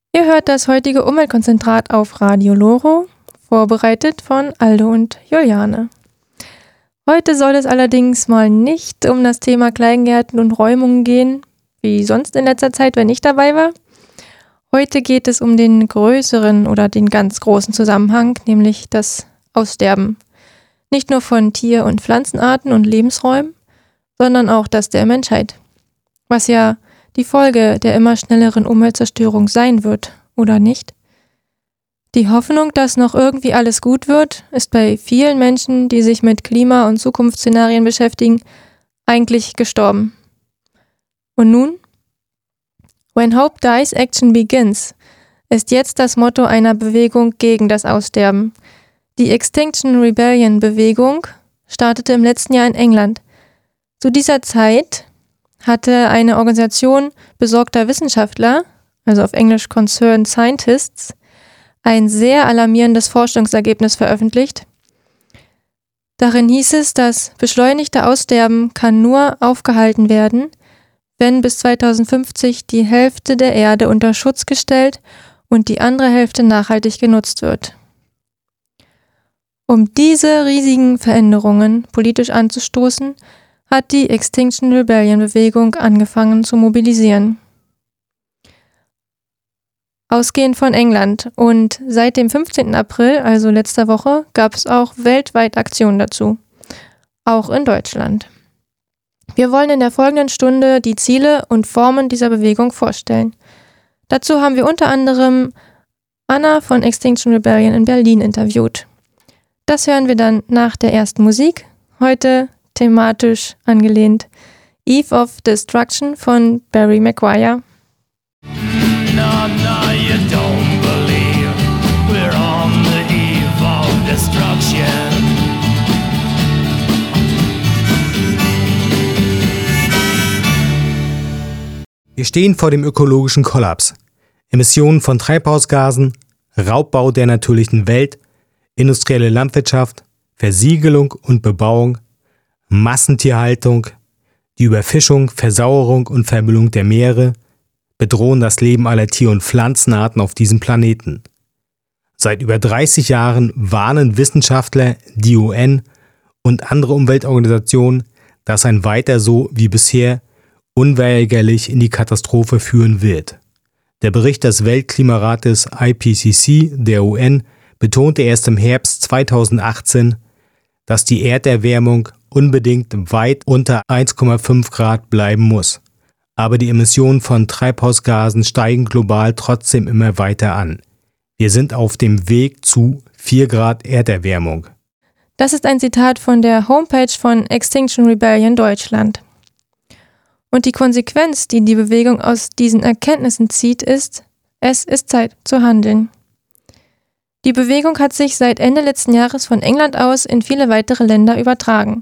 Ihr hört das heutige Umweltkonzentrat auf Radio Loro, vorbereitet von Aldo und Juliane. Heute soll es allerdings mal nicht um das Thema Kleingärten und Räumungen gehen, wie sonst in letzter Zeit, wenn ich dabei war. Heute geht es um den größeren oder den ganz großen Zusammenhang, nämlich das Aussterben. Nicht nur von Tier- und Pflanzenarten und Lebensräumen, sondern auch das der Menschheit. Was ja die Folge der immer schnelleren Umweltzerstörung sein wird, oder nicht? Die Hoffnung, dass noch irgendwie alles gut wird, ist bei vielen Menschen, die sich mit Klima- und Zukunftsszenarien beschäftigen, eigentlich gestorben. Und nun? When Hope Dies, Action Begins ist jetzt das Motto einer Bewegung gegen das Aussterben. Die Extinction Rebellion Bewegung startete im letzten Jahr in England. Zu dieser Zeit hatte eine Organisation besorgter Wissenschaftler, also auf Englisch Concerned Scientists, ein sehr alarmierendes Forschungsergebnis veröffentlicht. Darin hieß es, das beschleunigte Aussterben kann nur aufgehalten werden, wenn bis 2050 die Hälfte der Erde unter Schutz gestellt und die andere Hälfte nachhaltig genutzt wird. Um diese riesigen Veränderungen politisch anzustoßen, hat die Extinction Rebellion Bewegung angefangen zu mobilisieren. Ausgehend von England und seit dem 15. April, also letzter Woche, gab es auch weltweit Aktionen dazu, auch in Deutschland. Wir wollen in der folgenden Stunde die Ziele und Formen dieser Bewegung vorstellen. Dazu haben wir unter anderem Anna von Extinction Rebellion in Berlin interviewt. Das hören wir dann nach der ersten Musik, heute thematisch angelehnt Eve of Destruction von Barry Maguire. No, you don't believe we're on the eve of destruction. Wir stehen vor dem ökologischen Kollaps. Emissionen von Treibhausgasen, Raubbau der natürlichen Welt, industrielle Landwirtschaft, Versiegelung und Bebauung, Massentierhaltung, die Überfischung, Versauerung und Vermüllung der Meere bedrohen das Leben aller Tier- und Pflanzenarten auf diesem Planeten. Seit über 30 Jahren warnen Wissenschaftler, die UN und andere Umweltorganisationen, dass ein Weiter so wie bisher unweigerlich in die Katastrophe führen wird. Der Bericht des Weltklimarates IPCC der UN betonte erst im Herbst 2018, dass die Erderwärmung unbedingt weit unter 1,5 Grad bleiben muss. Aber die Emissionen von Treibhausgasen steigen global trotzdem immer weiter an. Wir sind auf dem Weg zu 4 Grad Erderwärmung. Das ist ein Zitat von der Homepage von Extinction Rebellion Deutschland. Und die Konsequenz, die die Bewegung aus diesen Erkenntnissen zieht, ist, es ist Zeit zu handeln. Die Bewegung hat sich seit Ende letzten Jahres von England aus in viele weitere Länder übertragen.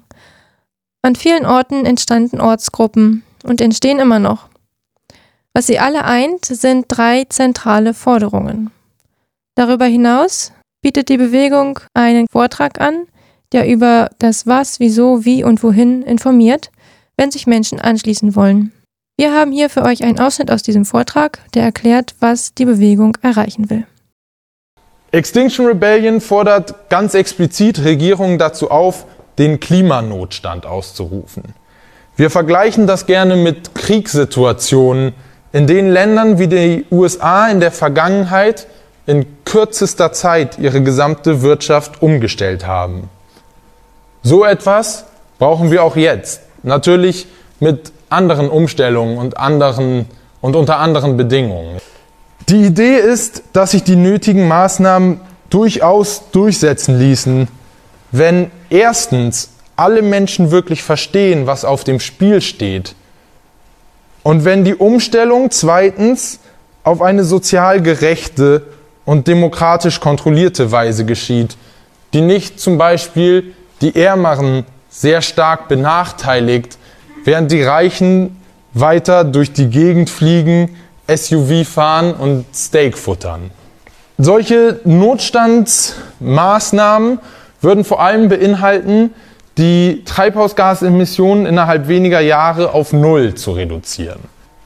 An vielen Orten entstanden Ortsgruppen und entstehen immer noch. Was sie alle eint, sind 3 zentrale Forderungen. Darüber hinaus bietet die Bewegung einen Vortrag an, der über das Was, Wieso, Wie und Wohin informiert, wenn sich Menschen anschließen wollen. Wir haben hier für euch einen Ausschnitt aus diesem Vortrag, der erklärt, was die Bewegung erreichen will. Extinction Rebellion fordert ganz explizit Regierungen dazu auf, den Klimanotstand auszurufen. Wir vergleichen das gerne mit Kriegssituationen, in denen Ländern wie die USA in der Vergangenheit in kürzester Zeit ihre gesamte Wirtschaft umgestellt haben. So etwas brauchen wir auch jetzt. Natürlich mit anderen Umstellungen und unter anderen Bedingungen. Die Idee ist, dass sich die nötigen Maßnahmen durchaus durchsetzen ließen, wenn erstens alle Menschen wirklich verstehen, was auf dem Spiel steht, und wenn die Umstellung zweitens auf eine sozial gerechte und demokratisch kontrollierte Weise geschieht, die nicht zum Beispiel die Ärmeren sehr stark benachteiligt, während die Reichen weiter durch die Gegend fliegen, SUV fahren und Steak futtern. Solche Notstandsmaßnahmen würden vor allem beinhalten, die Treibhausgasemissionen innerhalb weniger Jahre auf 0 zu reduzieren.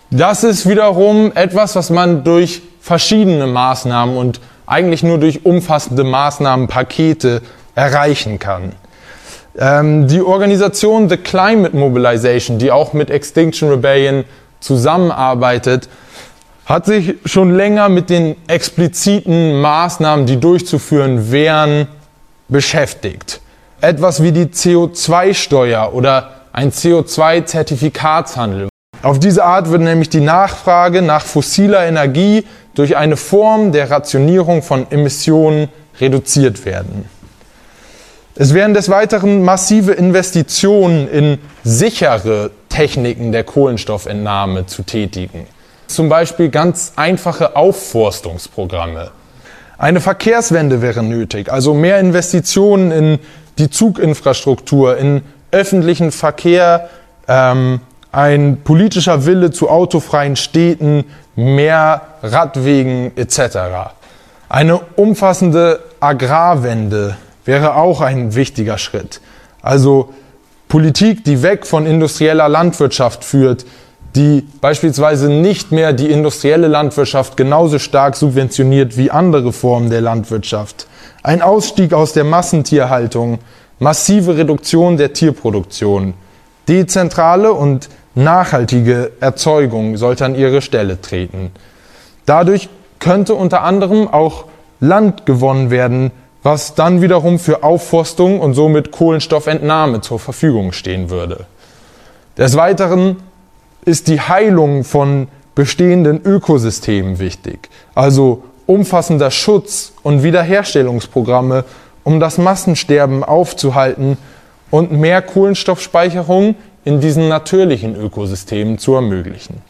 Das ist wiederum etwas, was man durch verschiedene Maßnahmen und eigentlich nur durch umfassende Maßnahmenpakete erreichen kann. Die Organisation The Climate Mobilization, die auch mit Extinction Rebellion zusammenarbeitet, hat sich schon länger mit den expliziten Maßnahmen, die durchzuführen wären, beschäftigt. Etwas wie die CO2-Steuer oder ein CO2-Zertifikatshandel. Auf diese Art wird nämlich die Nachfrage nach fossiler Energie durch eine Form der Rationierung von Emissionen reduziert werden. Es werden des Weiteren massive Investitionen in sichere Techniken der Kohlenstoffentnahme zu tätigen. Zum Beispiel ganz einfache Aufforstungsprogramme. Eine Verkehrswende wäre nötig, also mehr Investitionen in die Zuginfrastruktur, in öffentlichen Verkehr, ein politischer Wille zu autofreien Städten, mehr Radwegen etc. Eine umfassende Agrarwende wäre auch ein wichtiger Schritt. Also Politik, die weg von industrieller Landwirtschaft führt, die beispielsweise nicht mehr die industrielle Landwirtschaft genauso stark subventioniert wie andere Formen der Landwirtschaft. Ein Ausstieg aus der Massentierhaltung, massive Reduktion der Tierproduktion, dezentrale und nachhaltige Erzeugung sollte an ihre Stelle treten. Dadurch könnte unter anderem auch Land gewonnen werden, was dann wiederum für Aufforstung und somit Kohlenstoffentnahme zur Verfügung stehen würde. Des Weiteren ist die Heilung von bestehenden Ökosystemen wichtig, also umfassender Schutz und Wiederherstellungsprogramme, um das Massensterben aufzuhalten und mehr Kohlenstoffspeicherung in diesen natürlichen Ökosystemen zu ermöglichen.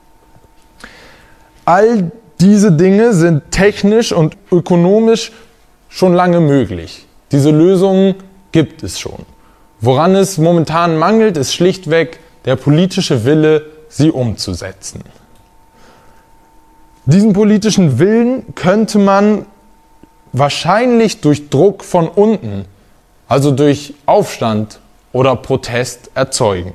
All diese Dinge sind technisch und ökonomisch schon lange möglich. Diese Lösungen gibt es schon. Woran es momentan mangelt, ist schlichtweg der politische Wille, sie umzusetzen. Diesen politischen Willen könnte man wahrscheinlich durch Druck von unten, also durch Aufstand oder Protest, erzeugen.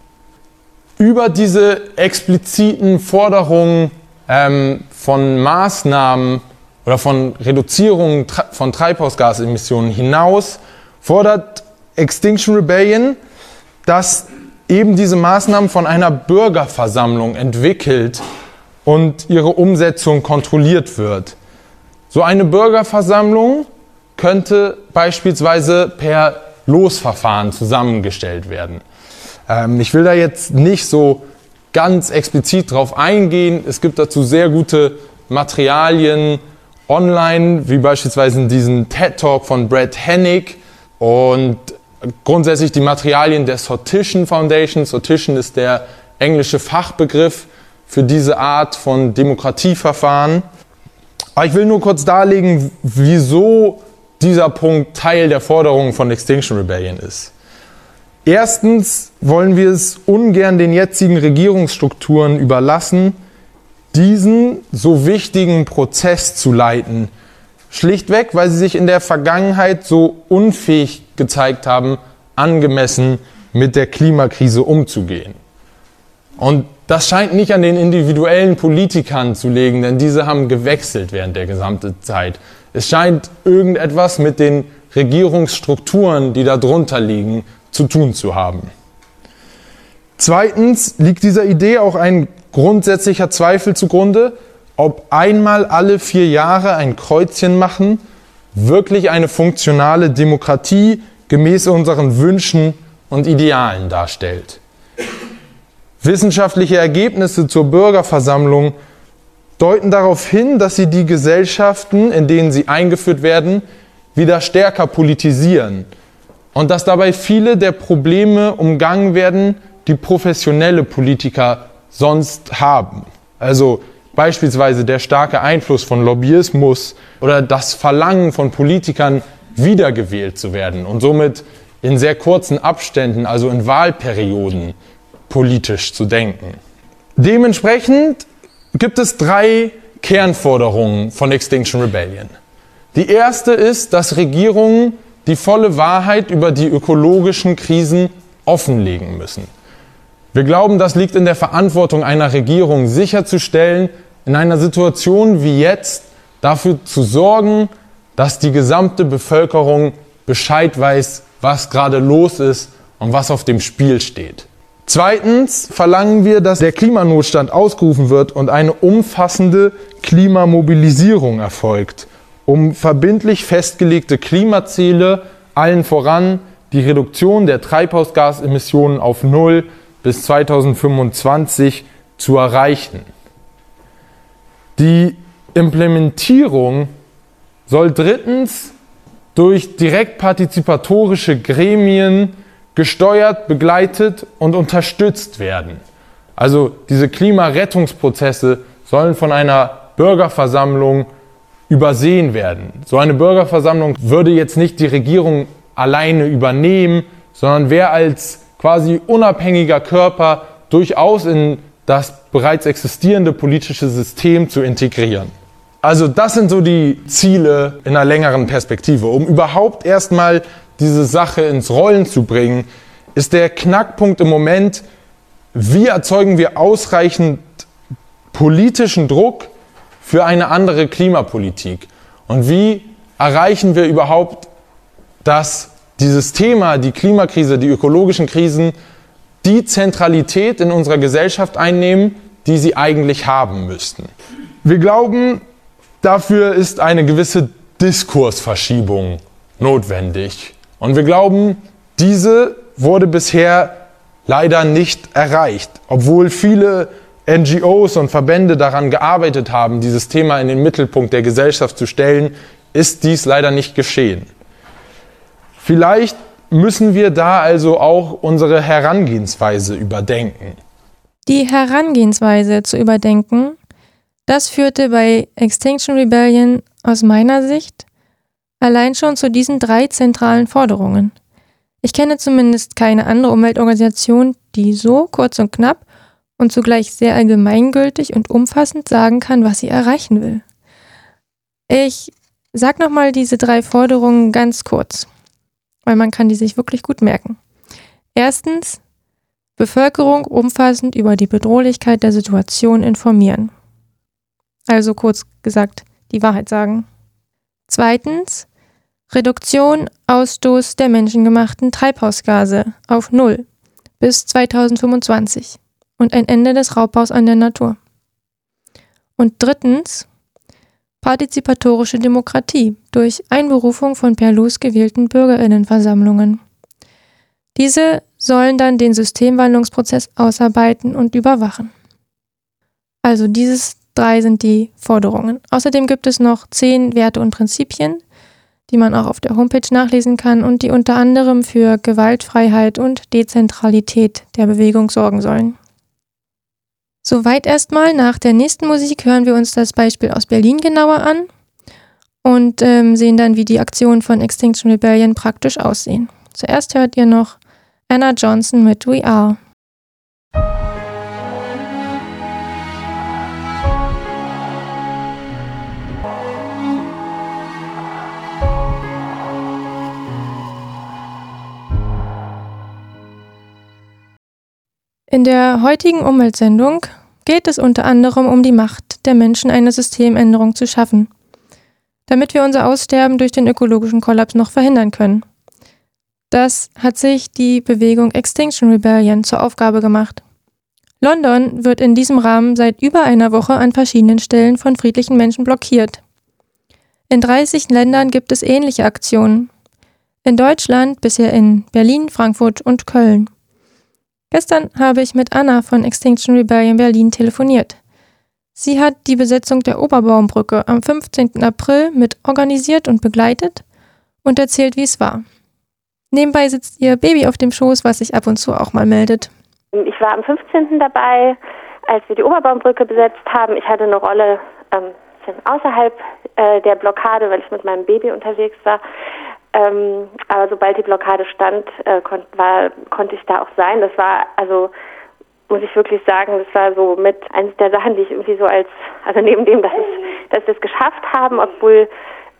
Über diese expliziten Forderungen von Maßnahmen oder von Reduzierungen von Treibhausgasemissionen hinaus fordert Extinction Rebellion, dass eben diese Maßnahmen von einer Bürgerversammlung entwickelt und ihre Umsetzung kontrolliert wird. So eine Bürgerversammlung könnte beispielsweise per Losverfahren zusammengestellt werden. Ich will da jetzt nicht so ganz explizit drauf eingehen. Es gibt dazu sehr gute Materialien online, wie beispielsweise in diesem TED-Talk von Brett Hennig und grundsätzlich die Materialien der Sortition Foundation. Sortition ist der englische Fachbegriff für diese Art von Demokratieverfahren. Aber ich will nur kurz darlegen, wieso dieser Punkt Teil der Forderungen von Extinction Rebellion ist. Erstens wollen wir es ungern den jetzigen Regierungsstrukturen überlassen, diesen so wichtigen Prozess zu leiten. Schlichtweg, weil sie sich in der Vergangenheit so unfähig gezeigt haben, angemessen mit der Klimakrise umzugehen. Und das scheint nicht an den individuellen Politikern zu liegen, denn diese haben gewechselt während der gesamten Zeit. Es scheint irgendetwas mit den Regierungsstrukturen, die darunter liegen, zu tun zu haben. Zweitens liegt dieser Idee auch ein grundsätzlicher Zweifel zugrunde, ob einmal alle 4 Jahre ein Kreuzchen machen wirklich eine funktionale Demokratie gemäß unseren Wünschen und Idealen darstellt. Wissenschaftliche Ergebnisse zur Bürgerversammlung deuten darauf hin, dass sie die Gesellschaften, in denen sie eingeführt werden, wieder stärker politisieren und dass dabei viele der Probleme umgangen werden, die professionelle Politiker sonst haben. Also beispielsweise der starke Einfluss von Lobbyismus oder das Verlangen von Politikern, wiedergewählt zu werden und somit in sehr kurzen Abständen, also in Wahlperioden, politisch zu denken. Dementsprechend gibt es 3 Kernforderungen von Extinction Rebellion. Die erste ist, dass Regierungen die volle Wahrheit über die ökologischen Krisen offenlegen müssen. Wir glauben, das liegt in der Verantwortung einer Regierung, sicherzustellen, in einer Situation wie jetzt dafür zu sorgen, dass die gesamte Bevölkerung Bescheid weiß, was gerade los ist und was auf dem Spiel steht. Zweitens verlangen wir, dass der Klimanotstand ausgerufen wird und eine umfassende Klimamobilisierung erfolgt, um verbindlich festgelegte Klimaziele, allen voran die Reduktion der Treibhausgasemissionen auf 0 bis 2025 zu erreichen. Die Implementierung soll drittens durch direkt partizipatorische Gremien gesteuert, begleitet und unterstützt werden. Also diese Klimarettungsprozesse sollen von einer Bürgerversammlung übersehen werden. So eine Bürgerversammlung würde jetzt nicht die Regierung alleine übernehmen, sondern wäre als quasi unabhängiger Körper durchaus in das bereits existierende politische System zu integrieren. Also das sind so die Ziele in einer längeren Perspektive. Um überhaupt erstmal diese Sache ins Rollen zu bringen, ist der Knackpunkt im Moment, wie erzeugen wir ausreichend politischen Druck für eine andere Klimapolitik? Und wie erreichen wir überhaupt, dass dieses Thema, die Klimakrise, die ökologischen Krisen, die Zentralität in unserer Gesellschaft einnehmen, die sie eigentlich haben müssten? Wir glauben, dafür ist eine gewisse Diskursverschiebung notwendig. Und wir glauben, diese wurde bisher leider nicht erreicht, obwohl viele NGOs und Verbände daran gearbeitet haben, dieses Thema in den Mittelpunkt der Gesellschaft zu stellen, ist dies leider nicht geschehen. Vielleicht müssen wir da also auch unsere Herangehensweise überdenken. Die Herangehensweise zu überdenken, das führte bei Extinction Rebellion aus meiner Sicht allein schon zu diesen 3 zentralen Forderungen. Ich kenne zumindest keine andere Umweltorganisation, die so kurz und knapp und zugleich sehr allgemeingültig und umfassend sagen kann, was sie erreichen will. Ich sag nochmal diese 3 Forderungen ganz kurz, weil man kann die sich wirklich gut merken. Erstens, Bevölkerung umfassend über die Bedrohlichkeit der Situation informieren. Also kurz gesagt, die Wahrheit sagen. Zweitens, Reduktion, Ausstoß der menschengemachten Treibhausgase auf 0 bis 2025 und ein Ende des Raubbaus an der Natur. Und drittens, partizipatorische Demokratie durch Einberufung von per Los gewählten BürgerInnenversammlungen. Diese sollen dann den Systemwandlungsprozess ausarbeiten und überwachen. Also dieses 3 sind die Forderungen. Außerdem gibt es noch 10 Werte und Prinzipien, die man auch auf der Homepage nachlesen kann und die unter anderem für Gewaltfreiheit und Dezentralität der Bewegung sorgen sollen. Soweit erstmal. Nach der nächsten Musik hören wir uns das Beispiel aus Berlin genauer an und sehen dann, wie die Aktionen von Extinction Rebellion praktisch aussehen. Zuerst hört ihr noch Anna Johnson mit We Are. In der heutigen Umweltsendung geht es unter anderem um die Macht der Menschen, eine Systemänderung zu schaffen, damit wir unser Aussterben durch den ökologischen Kollaps noch verhindern können. Das hat sich die Bewegung Extinction Rebellion zur Aufgabe gemacht. London wird in diesem Rahmen seit über einer Woche an verschiedenen Stellen von friedlichen Menschen blockiert. In 30 Ländern gibt es ähnliche Aktionen. In Deutschland bisher in Berlin, Frankfurt und Köln. Gestern habe ich mit Anna von Extinction Rebellion Berlin telefoniert. Sie hat die Besetzung der Oberbaumbrücke am 15. April mit organisiert und begleitet und erzählt, wie es war. Nebenbei sitzt ihr Baby auf dem Schoß, was sich ab und zu auch mal meldet. Ich war am 15. dabei, als wir die Oberbaumbrücke besetzt haben. Ich hatte eine Rolle bisschen außerhalb der Blockade, weil ich mit meinem Baby unterwegs war. Aber sobald die Blockade stand, konnte ich da auch sein. Das war, also muss ich wirklich sagen, das war so mit eines der Sachen, die ich irgendwie so also neben dem, dass wir es geschafft haben, obwohl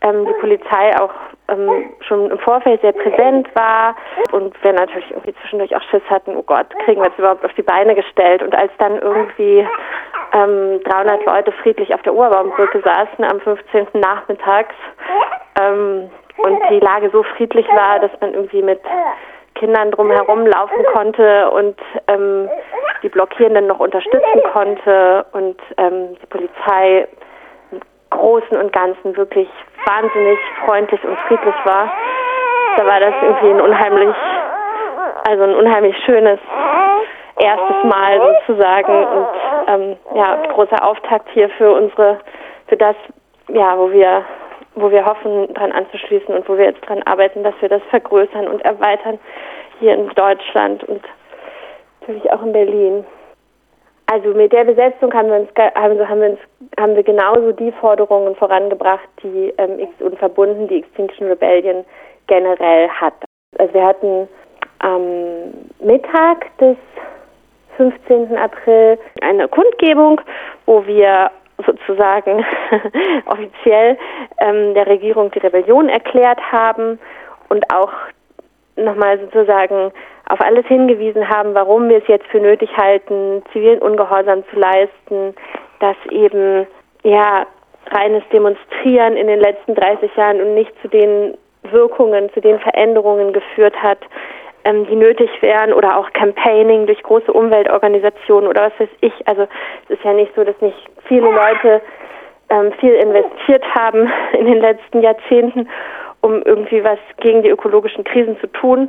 die Polizei auch schon im Vorfeld sehr präsent war und wir natürlich irgendwie zwischendurch auch Schiss hatten, oh Gott, kriegen wir jetzt überhaupt auf die Beine gestellt? Und als dann irgendwie 300 Leute friedlich auf der Oberbaumbrücke saßen am 15. nachmittags und die Lage so friedlich war, dass man irgendwie mit Kindern drumherum laufen konnte und die Blockierenden noch unterstützen konnte und die Polizei im Großen und Ganzen wirklich wahnsinnig freundlich und friedlich war. Da war das irgendwie ein unheimlich schönes erstes Mal sozusagen und großer Auftakt hier für das, wo wir hoffen, dran anzuschließen und wo wir jetzt dran arbeiten, dass wir das vergrößern und erweitern hier in Deutschland und natürlich auch in Berlin. Also mit der Besetzung haben wir genauso die Forderungen vorangebracht, die und verbunden die Extinction Rebellion generell hat. Also wir hatten am Mittag des 15. April eine Kundgebung, wo wir sozusagen offiziell der Regierung die Rebellion erklärt haben und auch nochmal sozusagen auf alles hingewiesen haben, warum wir es jetzt für nötig halten, zivilen Ungehorsam zu leisten, dass eben reines Demonstrieren in den letzten 30 Jahren und nicht zu den Wirkungen, zu den Veränderungen geführt hat, die nötig wären, oder auch Campaigning durch große Umweltorganisationen oder was weiß ich. Also es ist ja nicht so, dass nicht viele Leute viel investiert haben in den letzten Jahrzehnten, um irgendwie was gegen die ökologischen Krisen zu tun.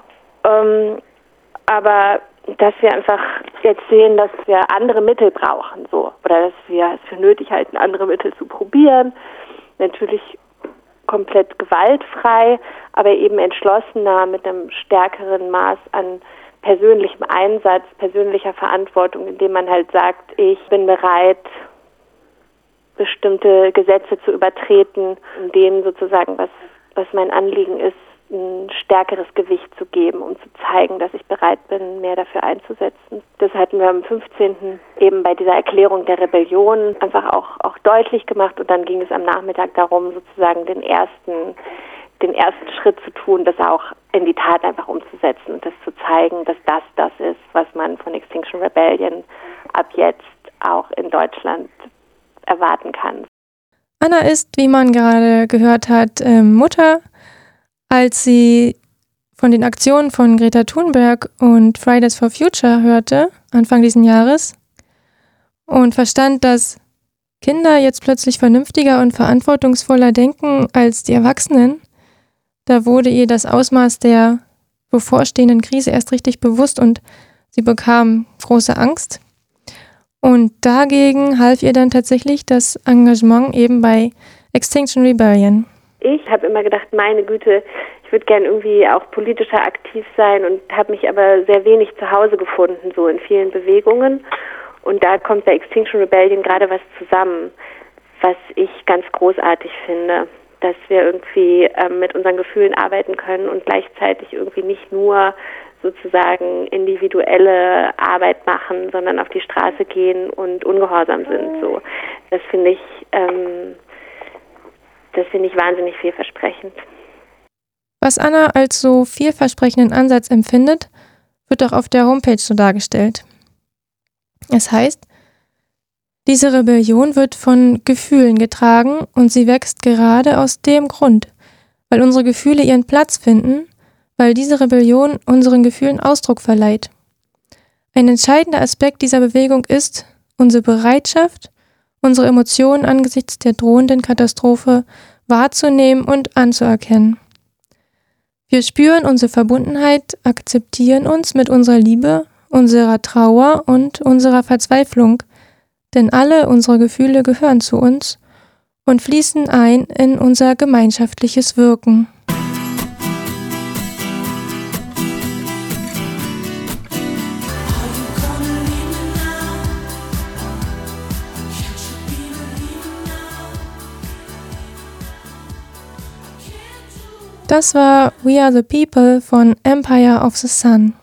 Aber dass wir einfach jetzt sehen, dass wir andere Mittel brauchen, oder dass wir es für nötig halten, andere Mittel zu probieren. Natürlich komplett gewaltfrei, aber eben entschlossener, mit einem stärkeren Maß an persönlichem Einsatz, persönlicher Verantwortung, indem man halt sagt, ich bin bereit, bestimmte Gesetze zu übertreten, um denen sozusagen, was mein Anliegen ist, ein stärkeres Gewicht zu geben, um zu zeigen, dass ich bereit bin, mehr dafür einzusetzen. Das hatten wir am 15. eben bei dieser Erklärung der Rebellion einfach auch deutlich gemacht, und dann ging es am Nachmittag darum, sozusagen den ersten Schritt zu tun, das auch in die Tat einfach umzusetzen und das zu zeigen, dass das ist, was man von Extinction Rebellion ab jetzt auch in Deutschland erwarten kann. Anna ist, wie man gerade gehört hat, Mutter. Als sie von den Aktionen von Greta Thunberg und Fridays for Future hörte, Anfang diesen Jahres, und verstand, dass Kinder jetzt plötzlich vernünftiger und verantwortungsvoller denken als die Erwachsenen, da wurde ihr das Ausmaß der bevorstehenden Krise erst richtig bewusst und sie bekam große Angst. Und dagegen half ihr dann tatsächlich das Engagement eben bei Extinction Rebellion. Ich habe immer gedacht, meine Güte, ich würde gern irgendwie auch politischer aktiv sein, und habe mich aber sehr wenig zu Hause gefunden, so in vielen Bewegungen. Und da kommt bei Extinction Rebellion gerade was zusammen, was ich ganz großartig finde, dass wir irgendwie mit unseren Gefühlen arbeiten können und gleichzeitig irgendwie nicht nur sozusagen individuelle Arbeit machen, sondern auf die Straße gehen und ungehorsam sind. So, das finde ich wahnsinnig vielversprechend. Was Anna als so vielversprechenden Ansatz empfindet, wird auch auf der Homepage so dargestellt. Es heißt, diese Rebellion wird von Gefühlen getragen und sie wächst gerade aus dem Grund, weil unsere Gefühle ihren Platz finden, weil diese Rebellion unseren Gefühlen Ausdruck verleiht. Ein entscheidender Aspekt dieser Bewegung ist unsere Bereitschaft, unsere Emotionen angesichts der drohenden Katastrophe wahrzunehmen und anzuerkennen. Wir spüren unsere Verbundenheit, akzeptieren uns mit unserer Liebe, unserer Trauer und unserer Verzweiflung, denn alle unsere Gefühle gehören zu uns und fließen ein in unser gemeinschaftliches Wirken. Das war We Are the People von Empire of the Sun.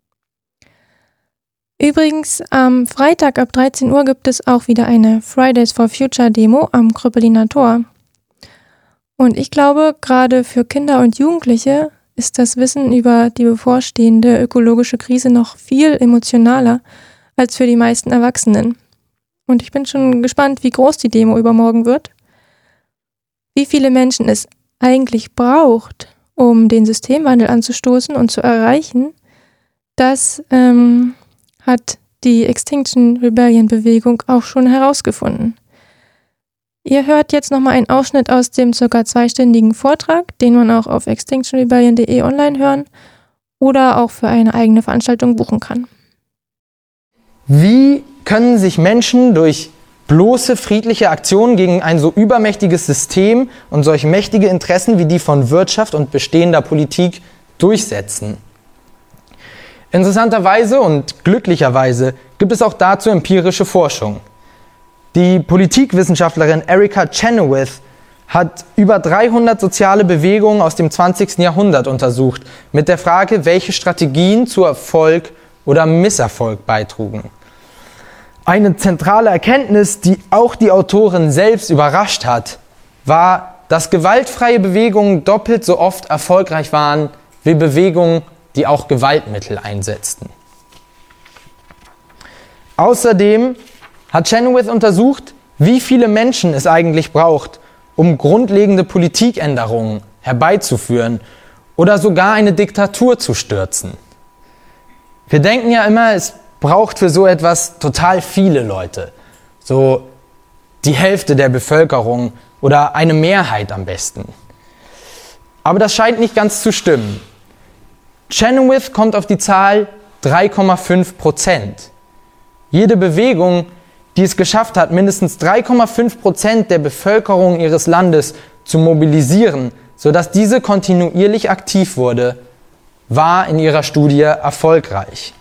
Übrigens, am Freitag ab 13 Uhr gibt es auch wieder eine Fridays for Future Demo am Kröpeliner Tor. Und ich glaube, gerade für Kinder und Jugendliche ist das Wissen über die bevorstehende ökologische Krise noch viel emotionaler als für die meisten Erwachsenen. Und ich bin schon gespannt, wie groß die Demo übermorgen wird. Wie viele Menschen es eigentlich braucht, um den Systemwandel anzustoßen und zu erreichen, das hat die Extinction Rebellion Bewegung auch schon herausgefunden. Ihr hört jetzt nochmal einen Ausschnitt aus dem ca. 2-stündigen Vortrag, den man auch auf extinctionrebellion.de online hören oder auch für eine eigene Veranstaltung buchen kann. Wie können sich Menschen durch bloße friedliche Aktionen gegen ein so übermächtiges System und solch mächtige Interessen wie die von Wirtschaft und bestehender Politik durchsetzen? Interessanterweise und glücklicherweise gibt es auch dazu empirische Forschung. Die Politikwissenschaftlerin Erica Chenoweth hat über 300 soziale Bewegungen aus dem 20. Jahrhundert untersucht, mit der Frage, welche Strategien zu Erfolg oder Misserfolg beitrugen. Eine zentrale Erkenntnis, die auch die Autorin selbst überrascht hat, war, dass gewaltfreie Bewegungen doppelt so oft erfolgreich waren wie Bewegungen, die auch Gewaltmittel einsetzten. Außerdem hat Chenoweth untersucht, wie viele Menschen es eigentlich braucht, um grundlegende Politikänderungen herbeizuführen oder sogar eine Diktatur zu stürzen. Wir denken ja immer, es braucht für so etwas total viele Leute, so die Hälfte der Bevölkerung oder eine Mehrheit am besten. Aber das scheint nicht ganz zu stimmen. Chenoweth kommt auf die Zahl 3,5%. Jede Bewegung, die es geschafft hat, mindestens 3,5% der Bevölkerung ihres Landes zu mobilisieren, sodass diese kontinuierlich aktiv wurde, war in ihrer Studie erfolgreich.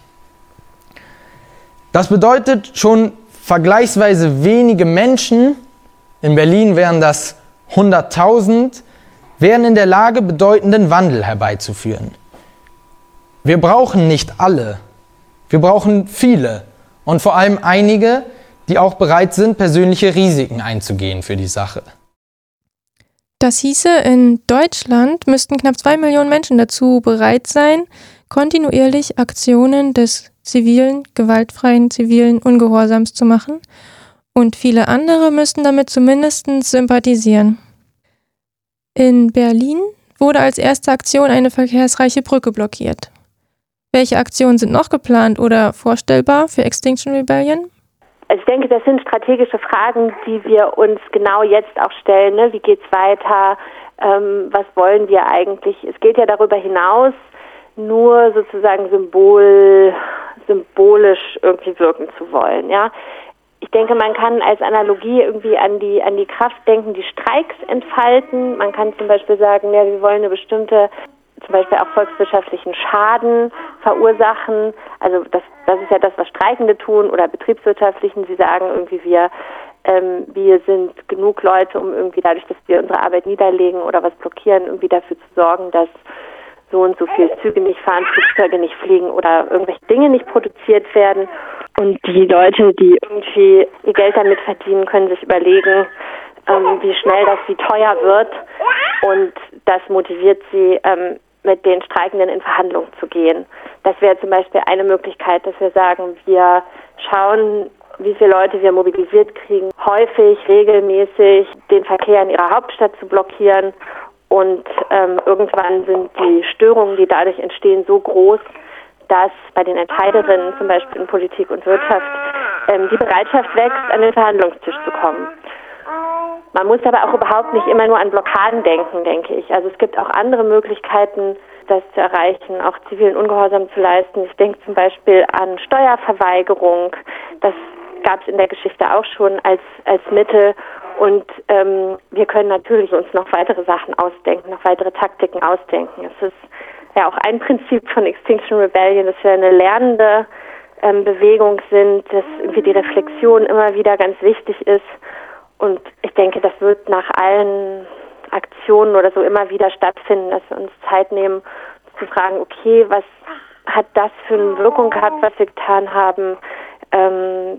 Das bedeutet, schon vergleichsweise wenige Menschen, in Berlin wären das 100.000, wären in der Lage, bedeutenden Wandel herbeizuführen. Wir brauchen nicht alle, wir brauchen viele und vor allem einige, die auch bereit sind, persönliche Risiken einzugehen für die Sache. Das hieße, in Deutschland müssten knapp 2 Millionen Menschen dazu bereit sein, kontinuierlich Aktionen des gewaltfreien zivilen Ungehorsams zu machen, und viele andere müssten damit zumindest sympathisieren. In Berlin wurde als erste Aktion eine verkehrsreiche Brücke blockiert. Welche Aktionen sind noch geplant oder vorstellbar für Extinction Rebellion? Also ich denke, das sind strategische Fragen, die wir uns genau jetzt auch stellen. Ne? Wie geht's weiter? Was wollen wir eigentlich? Es geht ja darüber hinaus, nur sozusagen symbolisch irgendwie wirken zu wollen. Ja? Ich denke, man kann als Analogie irgendwie an die Kraft denken, die Streiks entfalten. Man kann zum Beispiel sagen, ja, wir wollen eine bestimmte, zum Beispiel auch volkswirtschaftlichen Schaden verursachen. Also das ist ja das, was Streikende tun, oder betriebswirtschaftlichen. Sie sagen irgendwie, wir sind genug Leute, um irgendwie dadurch, dass wir unsere Arbeit niederlegen oder was blockieren, irgendwie dafür zu sorgen, dass so und so viele Züge nicht fahren, Flugzeuge nicht fliegen oder irgendwelche Dinge nicht produziert werden. Und die Leute, die irgendwie ihr Geld damit verdienen, können sich überlegen, wie schnell das, wie teuer wird. Und das motiviert sie, mit den Streikenden in Verhandlungen zu gehen. Das wäre zum Beispiel eine Möglichkeit, dass wir sagen, wir schauen, wie viele Leute wir mobilisiert kriegen, häufig, regelmäßig den Verkehr in ihrer Hauptstadt zu blockieren. Und irgendwann sind die Störungen, die dadurch entstehen, so groß, dass bei den Entscheiderinnen, zum Beispiel in Politik und Wirtschaft, die Bereitschaft wächst, an den Verhandlungstisch zu kommen. Man muss aber auch überhaupt nicht immer nur an Blockaden denken, denke ich. Also es gibt auch andere Möglichkeiten, das zu erreichen, auch zivilen Ungehorsam zu leisten. Ich denke zum Beispiel an Steuerverweigerung. Das gab es in der Geschichte auch schon als Mittel. Und wir können natürlich uns noch weitere Sachen ausdenken, noch weitere Taktiken ausdenken. Es ist ja auch ein Prinzip von Extinction Rebellion, dass wir eine lernende Bewegung sind, dass irgendwie die Reflexion immer wieder ganz wichtig ist. Und ich denke, das wird nach allen Aktionen oder so immer wieder stattfinden, dass wir uns Zeit nehmen, zu fragen, okay, was hat das für eine Wirkung gehabt, was wir getan haben?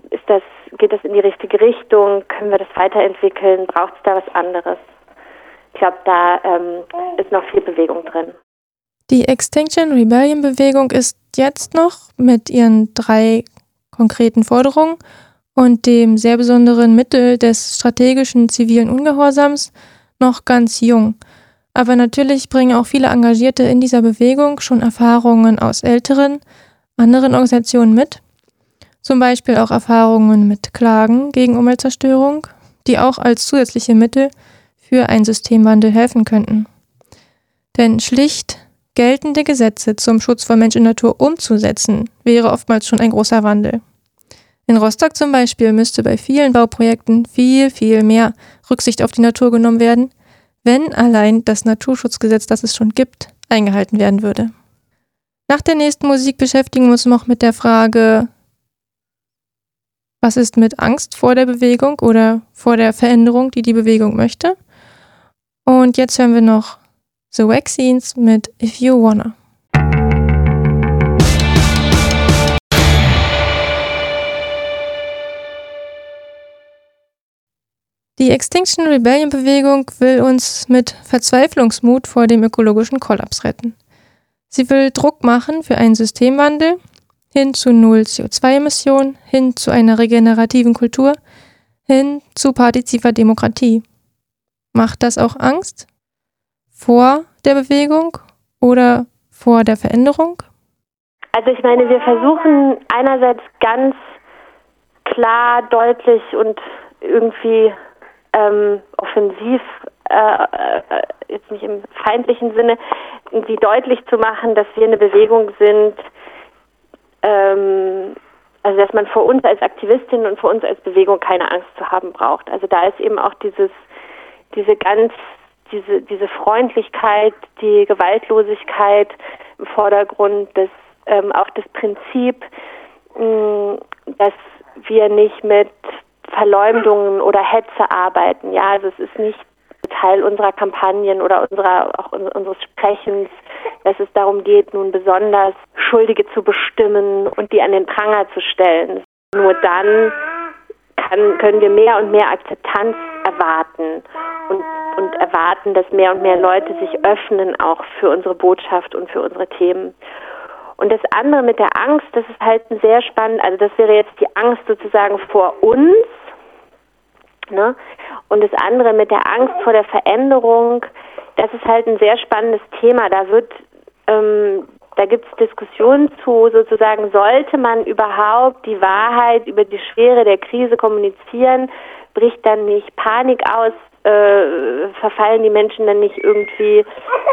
Geht das in die richtige Richtung? Können wir das weiterentwickeln? Braucht es da was anderes? Ich glaube, da ist noch viel Bewegung drin. Die Extinction Rebellion Bewegung ist jetzt noch mit ihren 3 konkreten Forderungen und dem sehr besonderen Mittel des strategischen zivilen Ungehorsams noch ganz jung. Aber natürlich bringen auch viele Engagierte in dieser Bewegung schon Erfahrungen aus älteren, anderen Organisationen mit. Zum Beispiel auch Erfahrungen mit Klagen gegen Umweltzerstörung, die auch als zusätzliche Mittel für einen Systemwandel helfen könnten. Denn schlicht geltende Gesetze zum Schutz von Mensch und Natur umzusetzen, wäre oftmals schon ein großer Wandel. In Rostock zum Beispiel müsste bei vielen Bauprojekten viel mehr Rücksicht auf die Natur genommen werden, wenn allein das Naturschutzgesetz, das es schon gibt, eingehalten werden würde. Nach der nächsten Musik beschäftigen wir uns noch mit der Frage, was ist mit Angst vor der Bewegung oder vor der Veränderung, die die Bewegung möchte? Und jetzt hören wir noch The Vaccines mit If You Wanna. Die Extinction Rebellion Bewegung will uns mit Verzweiflungsmut vor dem ökologischen Kollaps retten. Sie will Druck machen für einen Systemwandel hin zu 0 CO2-Emissionen, hin zu einer regenerativen Kultur, hin zu partizipativer Demokratie. Macht das auch Angst? Vor der Bewegung oder vor der Veränderung? Also ich meine, wir versuchen einerseits ganz klar, deutlich und irgendwie offensiv, jetzt nicht im feindlichen Sinne, irgendwie deutlich zu machen, dass wir eine Bewegung sind, also dass man vor uns als Aktivistin und vor uns als Bewegung keine Angst zu haben braucht. Also da ist eben auch diese Freundlichkeit, die Gewaltlosigkeit im Vordergrund, auch das Prinzip, dass wir nicht mit Verleumdungen oder Hetze arbeiten. Ja, also es ist nicht Teil unserer Kampagnen oder unseres Sprechens, dass es darum geht, nun besonders Schuldige zu bestimmen und die an den Pranger zu stellen. Nur dann können wir mehr und mehr Akzeptanz erwarten und erwarten, dass mehr und mehr Leute sich öffnen auch für unsere Botschaft und für unsere Themen. Und das andere mit der Angst, das ist halt sehr spannend, also das wäre jetzt die Angst sozusagen vor uns, ne? Und das andere mit der Angst vor der Veränderung, das ist halt ein sehr spannendes Thema. Da gibt es Diskussionen zu, sozusagen, sollte man überhaupt die Wahrheit über die Schwere der Krise kommunizieren, bricht dann nicht Panik aus, verfallen die Menschen dann nicht irgendwie,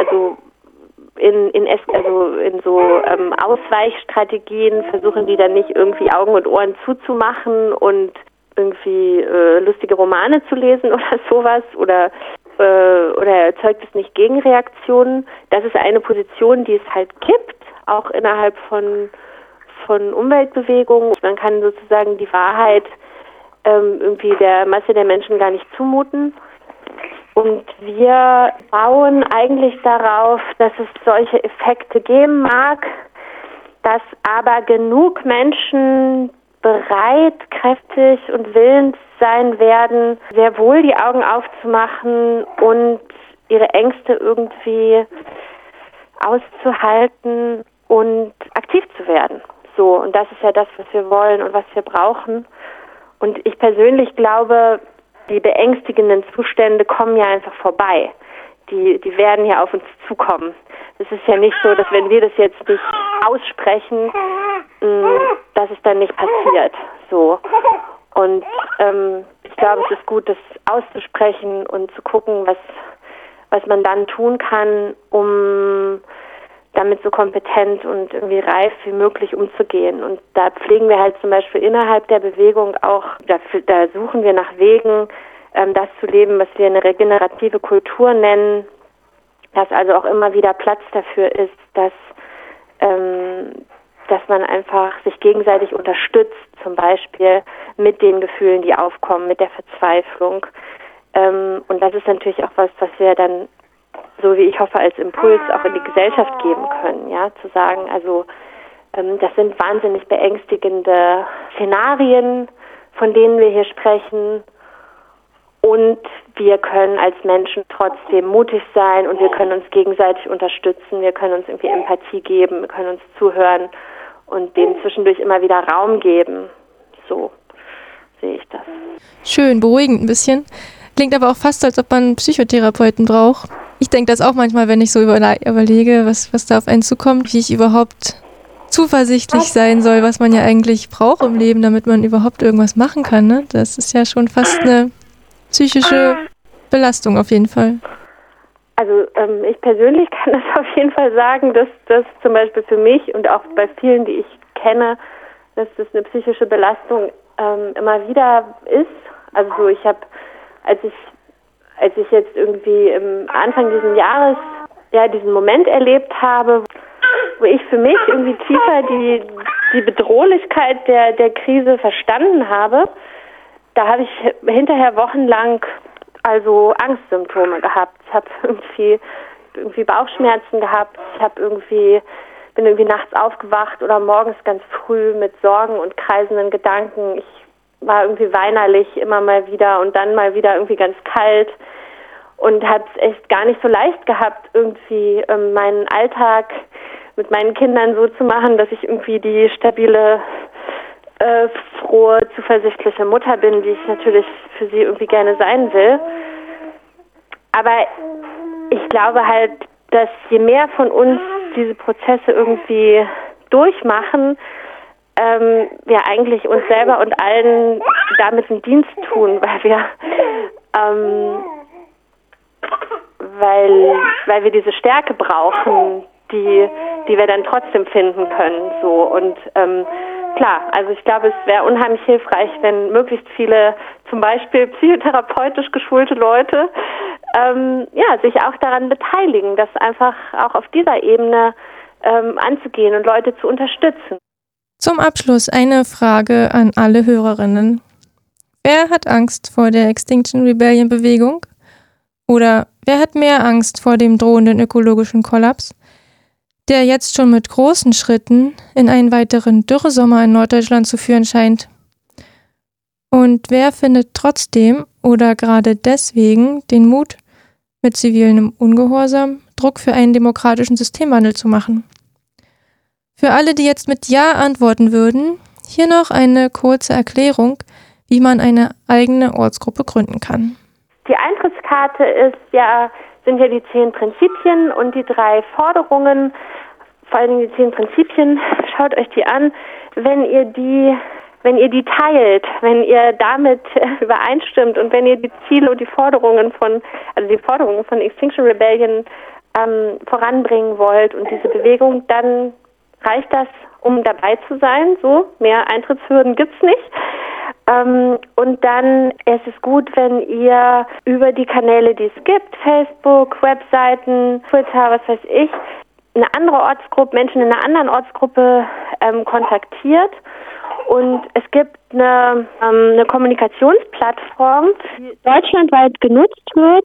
in so Ausweichstrategien, versuchen die dann nicht irgendwie Augen und Ohren zuzumachen und irgendwie lustige Romane zu lesen oder sowas oder erzeugt es nicht Gegenreaktionen. Das ist eine Position, die es halt gibt, auch innerhalb von Umweltbewegungen. Man kann sozusagen die Wahrheit irgendwie der Masse der Menschen gar nicht zumuten. Und wir bauen eigentlich darauf, dass es solche Effekte geben mag, dass aber genug Menschen bereit, kräftig und willens sein werden, sehr wohl die Augen aufzumachen und ihre Ängste irgendwie auszuhalten und aktiv zu werden. So, und das ist ja das, was wir wollen und was wir brauchen. Und ich persönlich glaube, die beängstigenden Zustände kommen ja einfach vorbei. Die werden ja auf uns zukommen. Es ist ja nicht so, dass wenn wir das jetzt nicht aussprechen, dass es dann nicht passiert. So. Und ich glaube, es ist gut, das auszusprechen und zu gucken, was man dann tun kann, um damit so kompetent und irgendwie reif wie möglich umzugehen. Und da pflegen wir halt zum Beispiel innerhalb der Bewegung auch, da suchen wir nach Wegen, das zu leben, was wir eine regenerative Kultur nennen, dass also auch immer wieder Platz dafür ist, dass man einfach sich gegenseitig unterstützt, zum Beispiel mit den Gefühlen, die aufkommen, mit der Verzweiflung. Und das ist natürlich auch was wir dann, so wie ich hoffe, als Impuls auch in die Gesellschaft geben können, ja, zu sagen, also das sind wahnsinnig beängstigende Szenarien, von denen wir hier sprechen, Und wir können als Menschen trotzdem mutig sein und wir können uns gegenseitig unterstützen, wir können uns irgendwie Empathie geben, wir können uns zuhören und dem zwischendurch immer wieder Raum geben. So sehe ich das. Schön, beruhigend ein bisschen. Klingt aber auch fast, als ob man einen Psychotherapeuten braucht. Ich denke das auch manchmal, wenn ich so überlege, was da auf einen zukommt, wie ich überhaupt zuversichtlich sein soll, was man ja eigentlich braucht im Leben, damit man überhaupt irgendwas machen kann. Ne? Das ist ja schon fast eine psychische Belastung auf jeden Fall. Also ich persönlich kann das auf jeden Fall sagen, dass das zum Beispiel für mich und auch bei vielen, die ich kenne, dass das eine psychische Belastung immer wieder ist. Also so, ich habe, als ich jetzt irgendwie am Anfang dieses Jahres diesen Moment erlebt habe, wo ich für mich irgendwie tiefer die Bedrohlichkeit der Krise verstanden habe, da habe ich hinterher wochenlang also Angstsymptome gehabt. Ich habe irgendwie Bauchschmerzen gehabt. Bin irgendwie nachts aufgewacht oder morgens ganz früh mit Sorgen und kreisenden Gedanken. Ich war irgendwie weinerlich immer mal wieder und dann mal wieder irgendwie ganz kalt und habe es echt gar nicht so leicht gehabt, irgendwie meinen Alltag mit meinen Kindern so zu machen, dass ich irgendwie die stabile, frohe, zuversichtliche Mutter bin, die ich natürlich für sie irgendwie gerne sein will. Aber ich glaube halt, dass je mehr von uns diese Prozesse irgendwie durchmachen, wir eigentlich uns selber und allen damit einen Dienst tun, weil wir diese Stärke brauchen, die wir dann trotzdem finden können. So. Und klar, also ich glaube, es wäre unheimlich hilfreich, wenn möglichst viele, zum Beispiel psychotherapeutisch geschulte Leute, sich auch daran beteiligen, das einfach auch auf dieser Ebene anzugehen und Leute zu unterstützen. Zum Abschluss eine Frage an alle Hörerinnen. Wer hat Angst vor der Extinction Rebellion Bewegung? Oder wer hat mehr Angst vor dem drohenden ökologischen Kollaps, der jetzt schon mit großen Schritten in einen weiteren Dürresommer in Norddeutschland zu führen scheint? Und wer findet trotzdem oder gerade deswegen den Mut, mit zivilem Ungehorsam Druck für einen demokratischen Systemwandel zu machen? Für alle, die jetzt mit Ja antworten würden, hier noch eine kurze Erklärung, wie man eine eigene Ortsgruppe gründen kann. Die Eintrittskarte sind ja die 10 Prinzipien und die 3 Forderungen, vor allem die 10 Prinzipien, schaut euch die an. Wenn ihr die teilt, wenn ihr damit übereinstimmt und wenn ihr die Ziele und die Forderungen von Extinction Rebellion voranbringen wollt und diese Bewegung, dann reicht das, um dabei zu sein. So, mehr Eintrittshürden gibt's nicht. Und dann ist es gut, wenn ihr über die Kanäle, die es gibt, Facebook, Webseiten, Twitter, was weiß ich, Menschen in einer anderen Ortsgruppe kontaktiert. Und es gibt eine Kommunikationsplattform, die deutschlandweit genutzt wird,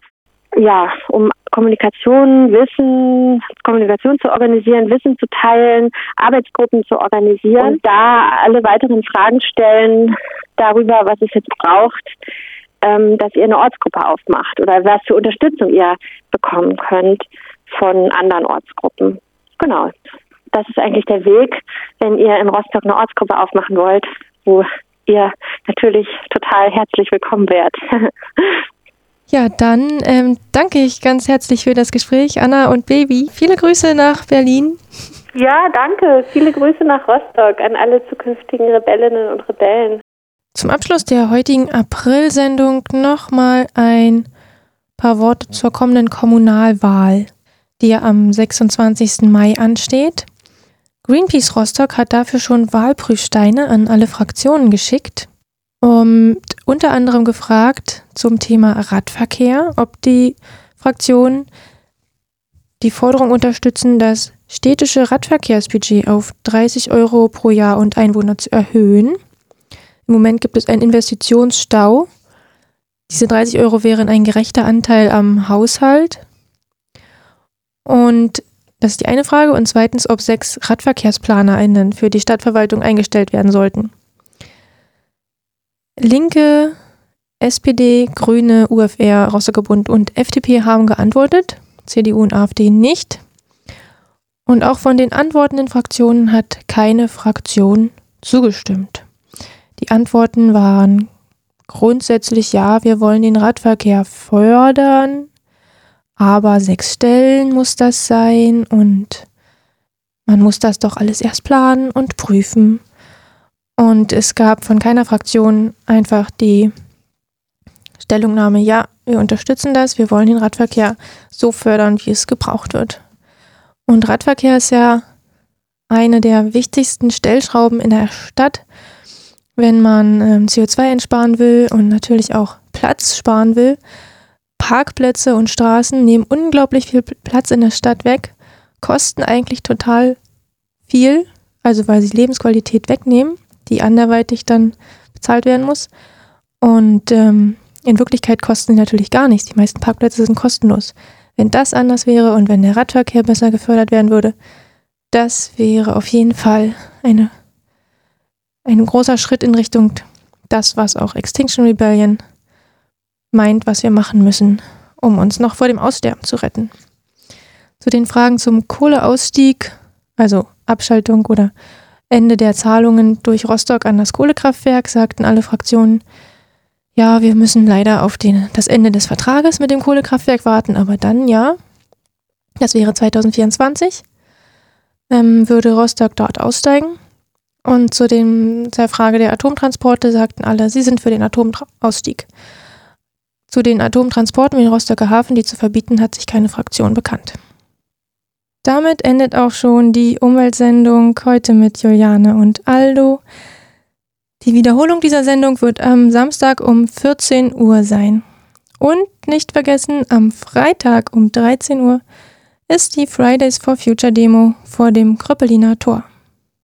um Kommunikation zu organisieren, Wissen zu teilen, Arbeitsgruppen zu organisieren und da alle weiteren Fragen stellen darüber, was es jetzt braucht, dass ihr eine Ortsgruppe aufmacht oder was für Unterstützung ihr bekommen könnt von anderen Ortsgruppen. Genau. Das ist eigentlich der Weg, wenn ihr in Rostock eine Ortsgruppe aufmachen wollt, wo ihr natürlich total herzlich willkommen wärt. Ja, dann danke ich ganz herzlich für das Gespräch, Anna und Baby. Viele Grüße nach Berlin. Ja, danke. Viele Grüße nach Rostock an alle zukünftigen Rebellinnen und Rebellen. Zum Abschluss der heutigen April-Sendung nochmal ein paar Worte zur kommenden Kommunalwahl, die ja am 26. Mai ansteht. Greenpeace Rostock hat dafür schon Wahlprüfsteine an alle Fraktionen geschickt und unter anderem gefragt zum Thema Radverkehr, ob die Fraktionen die Forderung unterstützen, das städtische Radverkehrsbudget auf 30 € pro Jahr und Einwohner zu erhöhen. Im Moment gibt es einen Investitionsstau. Diese 30 € wären ein gerechter Anteil am Haushalt. Und das ist die eine Frage. Und zweitens, ob 6 RadverkehrsplanerInnen für die Stadtverwaltung eingestellt werden sollten. Linke SPD, Grüne, UfR, Rostocker Bund und FDP haben geantwortet, CDU und AfD nicht. Und auch von den antwortenden Fraktionen hat keine Fraktion zugestimmt. Die Antworten waren grundsätzlich ja, wir wollen den Radverkehr fördern, aber 6 Stellen muss das sein und man muss das doch alles erst planen und prüfen. Und es gab von keiner Fraktion einfach die Stellungnahme, ja, wir unterstützen das, wir wollen den Radverkehr so fördern, wie es gebraucht wird. Und Radverkehr ist ja eine der wichtigsten Stellschrauben in der Stadt, wenn man CO2 einsparen will und natürlich auch Platz sparen will. Parkplätze und Straßen nehmen unglaublich viel Platz in der Stadt weg, kosten eigentlich total viel, also weil sie Lebensqualität wegnehmen, die anderweitig dann bezahlt werden muss. Und in Wirklichkeit kosten sie natürlich gar nichts. Die meisten Parkplätze sind kostenlos. Wenn das anders wäre und wenn der Radverkehr besser gefördert werden würde, das wäre auf jeden Fall ein großer Schritt in Richtung das, was auch Extinction Rebellion meint, was wir machen müssen, um uns noch vor dem Aussterben zu retten. Zu den Fragen zum Kohleausstieg, also Abschaltung oder Ende der Zahlungen durch Rostock an das Kohlekraftwerk, sagten alle Fraktionen, ja, wir müssen leider auf das Ende des Vertrages mit dem Kohlekraftwerk warten, aber dann ja, das wäre 2024, würde Rostock dort aussteigen. Und zu der Frage der Atomtransporte sagten alle, sie sind für den Atomausstieg. Zu den Atomtransporten in den Rostocker Hafen, die zu verbieten, hat sich keine Fraktion bekannt. Damit endet auch schon die Umweltsendung heute mit Juliane und Aldo. Die Wiederholung dieser Sendung wird am Samstag um 14 Uhr sein. Und nicht vergessen, am Freitag um 13 Uhr ist die Fridays for Future Demo vor dem Kröppeliner Tor.